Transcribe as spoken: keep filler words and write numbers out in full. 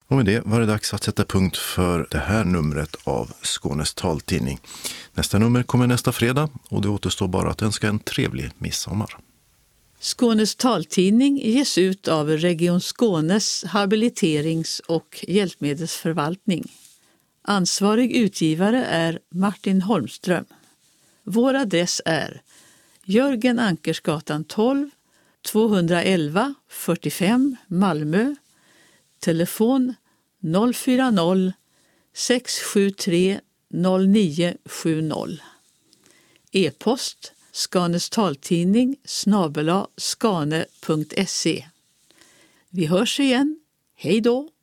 Och med det var det dags att sätta punkt för det här numret av Skånes taltidning. Nästa nummer kommer nästa fredag och det återstår bara att önska en trevlig midsommar. Skånes taltidning ges ut av Region Skånes habiliterings- och hjälpmedelsförvaltning. Ansvarig utgivare är Martin Holmström. Vår adress är Jörgen Ankersgatan tolv, tvåhundraelva fyrtiofem Malmö. Telefon noll fyra noll sex sju tre noll nio sju noll. E-post Skanes taltidning snabel-a skane punkt se. Vi hörs igen. Hej då!